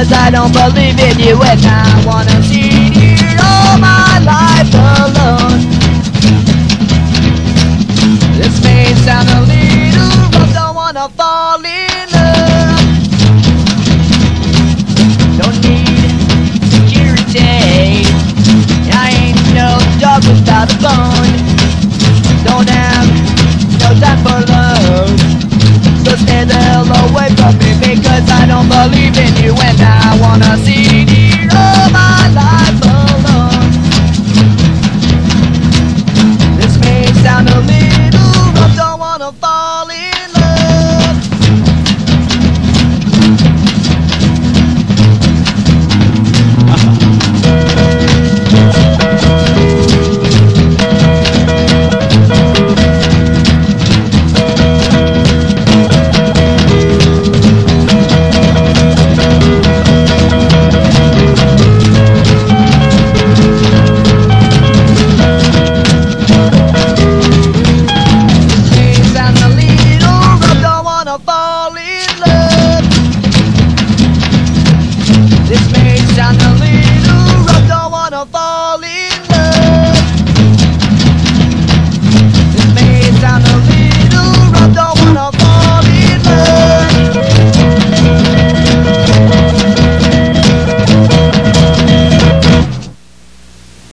because I don't believe in you, and I wanna sit here all my life alone. This may sound a little rough, don't wanna fall in love. Don't need security, I ain't no dog without a bone. Don't have no time for love, so stay the hell away from me, because I don't believe in you, and I wanna sit here all my life alone. This may sound a little rough, don't wanna fall